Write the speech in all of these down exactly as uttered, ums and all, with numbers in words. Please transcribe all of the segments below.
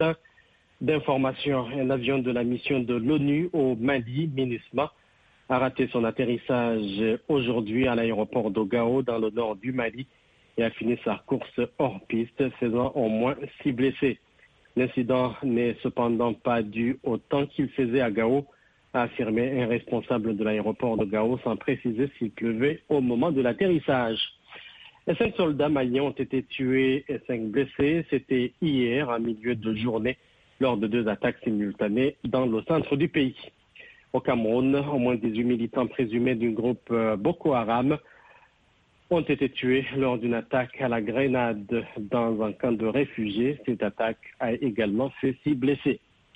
d'information. Un avion de la mission de l'ONU au Mali, MINUSMA, a raté son atterrissage aujourd'hui à l'aéroport de Gao dans le nord du Mali et a fini sa course hors piste, faisant au moins six blessés. L'incident n'est cependant pas dû au temps qu'il faisait à Gao, a affirmé un responsable de l'aéroport de Gao sans préciser s'il pleuvait au moment de l'atterrissage. Les cinq soldats maliens ont été tués et cinq blessés. C'était hier, en milieu de journée, lors de deux attaques simultanées dans le centre du pays. Au Cameroun, au moins dix-huit militants présumés du groupe Boko Haram ont été tués lors d'une attaque à la grenade dans un camp de réfugiés. Cette attaque a également fait six blessés.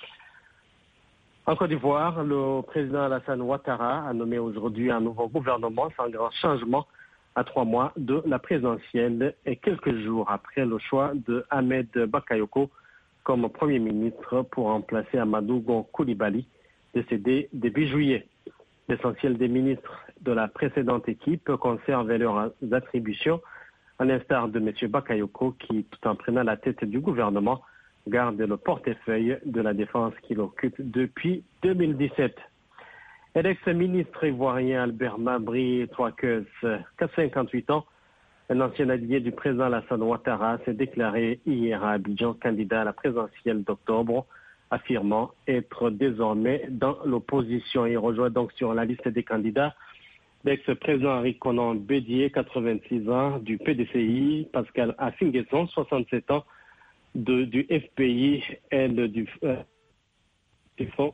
En Côte d'Ivoire, le président Alassane Ouattara a nommé aujourd'hui un nouveau gouvernement sans grand changement à trois mois de la présidentielle et quelques jours après le choix de Ahmed Bakayoko comme Premier ministre pour remplacer Amadou Gon Coulibaly, décédé début juillet. L'essentiel des ministres de la précédente équipe conservent leurs attributions, à l'instar de M. Bakayoko qui, tout en prenant la tête du gouvernement, garde le portefeuille de la défense qu'il occupe depuis deux mille dix-sept. Et l'ex-ministre ivoirien Albert Mabry Troikeus, cinquante-huit ans, un ancien allié du président Alassane Ouattara, s'est déclaré hier à Abidjan candidat à la présidentielle d'octobre, affirmant être désormais dans l'opposition. Il rejoint donc sur la liste des candidats l'ex-président Henri Konan Bédié, quatre-vingt-six ans, du P D C I, Pascal Affinguesson, soixante-sept ans, de, du F P I et le, du, euh, du Front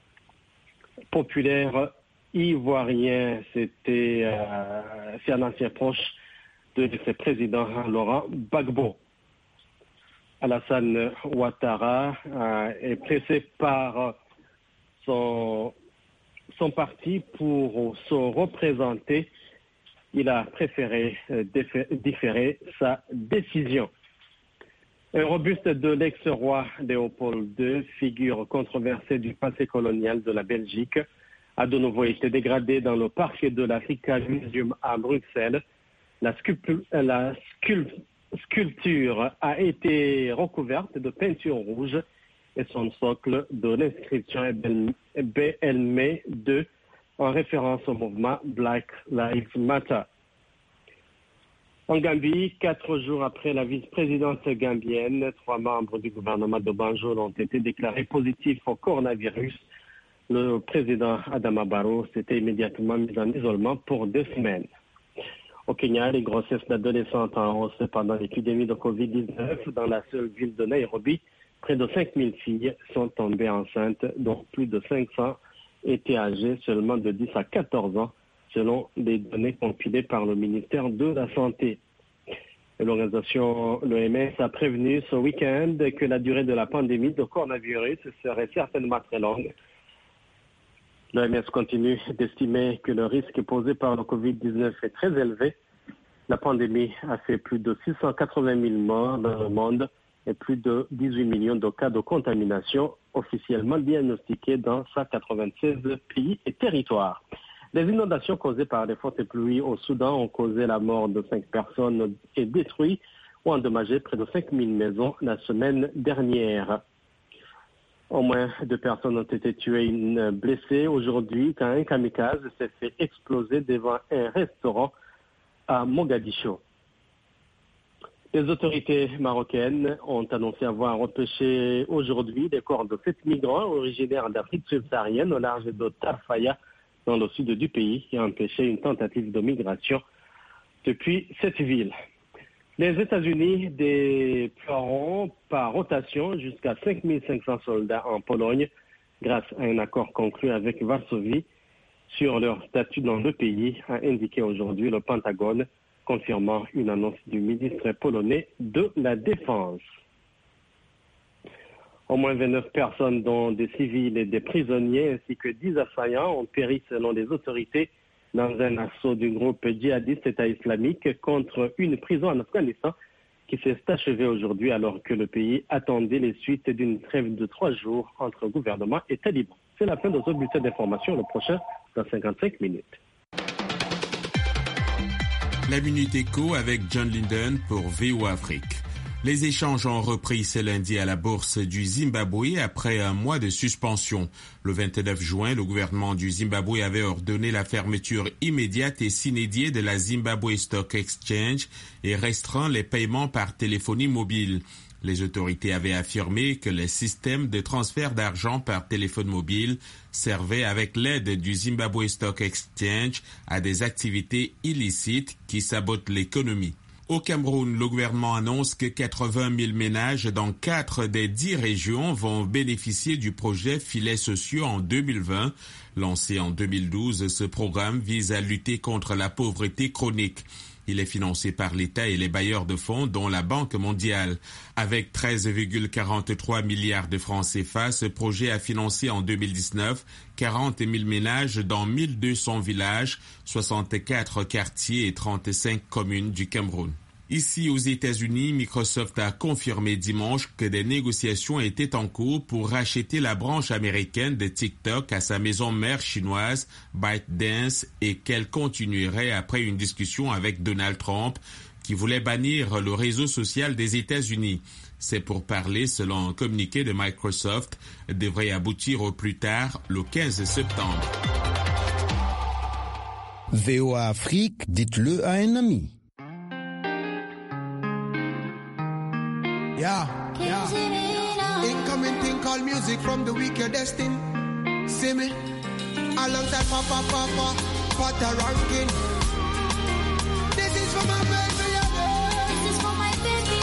populaire ivoirien. C'était euh, c'est un ancien proche de l'ex-président Laurent Gbagbo. Alassane Ouattara euh, est pressé par son, son parti pour se représenter. Il a préféré euh, différer sa décision. Un robuste de l'ex-roi Léopold deux, figure controversée du passé colonial de la Belgique, a de nouveau été dégradé dans le parc de l'Africa Museum à Bruxelles. La, sculpture, la sculpture sculpture a été recouverte de peinture rouge et son socle de l'inscription est B L M E deux en référence au mouvement Black Lives Matter. En Gambie, quatre jours après la vice-présidente gambienne, trois membres du gouvernement de Banjul ont été déclarés positifs au coronavirus. Le président Adama Barrow s'était immédiatement mis en isolement pour deux semaines. Au Kenya, les grossesses d'adolescentes en hausse pendant l'épidémie de covid dix-neuf dans la seule ville de Nairobi. Près de cinq mille filles sont tombées enceintes, dont plus de cinq cents étaient âgées seulement de dix à quatorze ans, selon les données compilées par le ministère de la Santé. L'organisation, l'O M S, a prévenu ce week-end que la durée de la pandémie de coronavirus serait certainement très longue. L'O M S continue d'estimer que le risque posé par le covid dix-neuf est très élevé. La pandémie a fait plus de six cent quatre-vingt mille morts dans le monde et plus de dix-huit millions de cas de contamination officiellement diagnostiqués dans cent quatre-vingt-seize pays et territoires. Les inondations causées par les fortes pluies au Soudan ont causé la mort de cinq personnes et détruit ou endommagé près de cinq mille maisons la semaine dernière. Au moins deux personnes ont été tuées et une blessée aujourd'hui quand un kamikaze s'est fait exploser devant un restaurant à Mogadiscio. Les autorités marocaines ont annoncé avoir repêché aujourd'hui des corps de sept migrants originaires d'Afrique subsaharienne au large de Tarfaya dans le sud du pays et empêché une tentative de migration depuis cette ville. Les États-Unis déploieront par rotation jusqu'à cinq mille cinq cents soldats en Pologne grâce à un accord conclu avec Varsovie sur leur statut dans le pays, a indiqué aujourd'hui le Pentagone, confirmant une annonce du ministre polonais de la Défense. Au moins vingt-neuf personnes, dont des civils et des prisonniers, ainsi que dix assaillants, ont péri selon les autorités dans un assaut du groupe djihadiste État islamique contre une prison en Afghanistan qui s'est achevée aujourd'hui alors que le pays attendait les suites d'une trêve de trois jours entre gouvernement et talibans. C'est la fin de ce bulletin d'information, le prochain dans cinquante-cinq minutes. La Minute Éco avec John Linden pour V O A Afrique. Les échanges ont repris ce lundi à la bourse du Zimbabwe après un mois de suspension. Le vingt-neuf juin, le gouvernement du Zimbabwe avait ordonné la fermeture immédiate et sine die de la Zimbabwe Stock Exchange et restreint les paiements par téléphonie mobile. Les autorités avaient affirmé que le système de transfert d'argent par téléphone mobile servait avec l'aide du Zimbabwe Stock Exchange à des activités illicites qui sabotent l'économie. Au Cameroun, le gouvernement annonce que quatre-vingt mille ménages dans quatre des dix régions vont bénéficier du projet Filets sociaux en deux mille vingt. Lancé en deux mille douze, ce programme vise à lutter contre la pauvreté chronique. Il est financé par l'État et les bailleurs de fonds, dont la Banque mondiale. Avec treize virgule quarante-trois milliards de francs C F A, ce projet a financé en deux mille dix-neuf quarante mille ménages dans mille deux cents villages, soixante-quatre quartiers et trente-cinq communes du Cameroun. Ici, aux États-Unis, Microsoft a confirmé dimanche que des négociations étaient en cours pour racheter la branche américaine de TikTok à sa maison mère chinoise, ByteDance, et qu'elle continuerait après une discussion avec Donald Trump, qui voulait bannir le réseau social des États-Unis. C'est pour parler, selon un communiqué de Microsoft, devrait aboutir au plus tard le quinze septembre. V O A Afrique, dites-le à un ami. Yeah, yeah. Incoming thing called music from the week you're destined. See me? Alongside Papa Papa, Potter Rankin. This is for my baby, yeah. This is for my baby,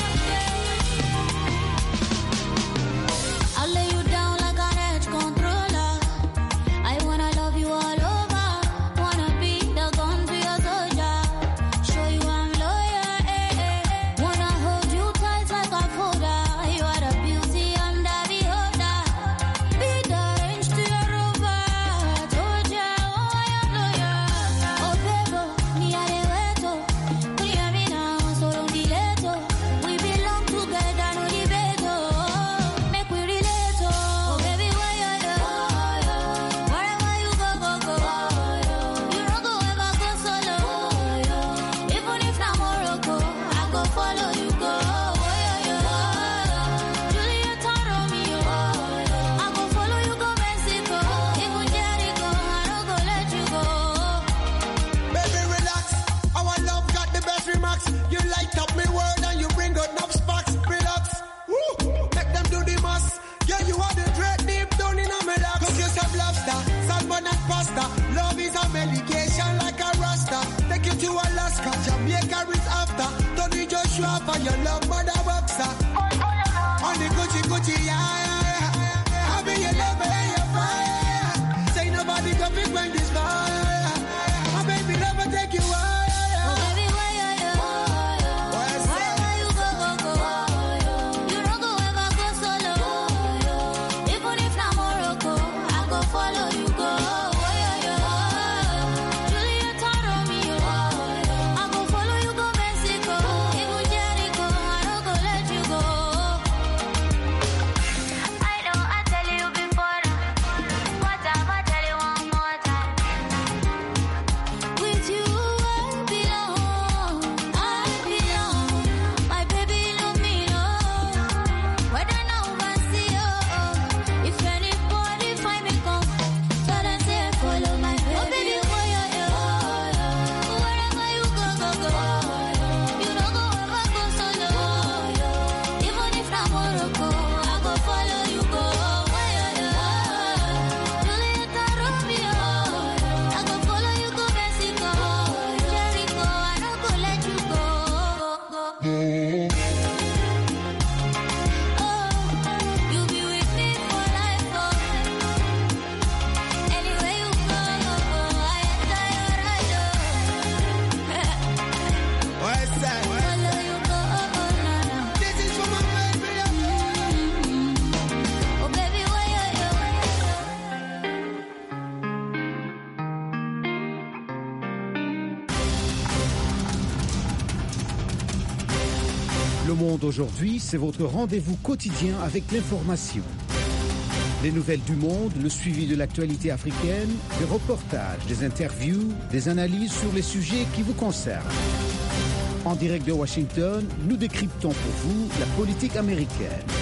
yeah. I'll lay you down like an edge controller. I wanna love you all over. Wanna be the gun to your soldier. Show you I'm loyal, eh, eh, eh. Wanna hold you tight like a folder. You are the beauty, I'm the beholder. Be the range to your rover. Told ya, oh, I am loyal. Oh, baby, me a de weto. Hear me now, so don't delay to. We belong together, no debate, oh. Make we relate, oh. Baby, where you go? Wherever you go, go, go. You don't go ever go solo. Even if not Morocco, I go follow you, go. Juliet and Romeo, I go follow you, go Mexico. Even Jericho, I don't go let you go. Baby, relax. Our love got the best remarks. You light up me world and you bring out enough sparks. Relax. Woo. Make them do the most. Yeah, you are the dread deep down in my lap. Cook yourself lobster, salmon and pasta. Love is a medication like a rasta. Take you to Alaska, Jamaica is after. Don't need Joshua for your love, mother boxer. On the Gucci Gucci, yeah, yeah, yeah. I be your lover and your fire. Say nobody can pick when this fire. My baby never take you higher. Oh, baby, where you go? Wherever you go, go, go. You don't go ever go solo. Even if not Morocco, I go follow you, go. Juliet and Romeo, I go follow you, go Mexico. Even Jericho, I don't go let you go. I know I tell you before, but I'ma tell you one more time. With you I belong, I belong. My baby love me, no. Whether now I see you, if anybody find me come, tell them say follow my baby. Oh baby, where you go? Wherever you go, go, go. You don't go ever go solo. Even if not Morocco, I go follow you, go. Where you go? Juliet and Romeo, I go follow you, go Mexico. Jericho, I don't go let you go. Oh, you be with me for life, oh. Anywhere you go, I enter your ride, oh. What's that? Follow you, go, na, na. This is for my baby, yeah. Oh baby, where you go? Le Monde aujourd'hui, c'est votre rendez-vous quotidien avec l'information. Les nouvelles du monde, le suivi de l'actualité africaine, des reportages, des interviews, des analyses sur les sujets qui vous concernent. En direct de Washington, nous décryptons pour vous la politique américaine.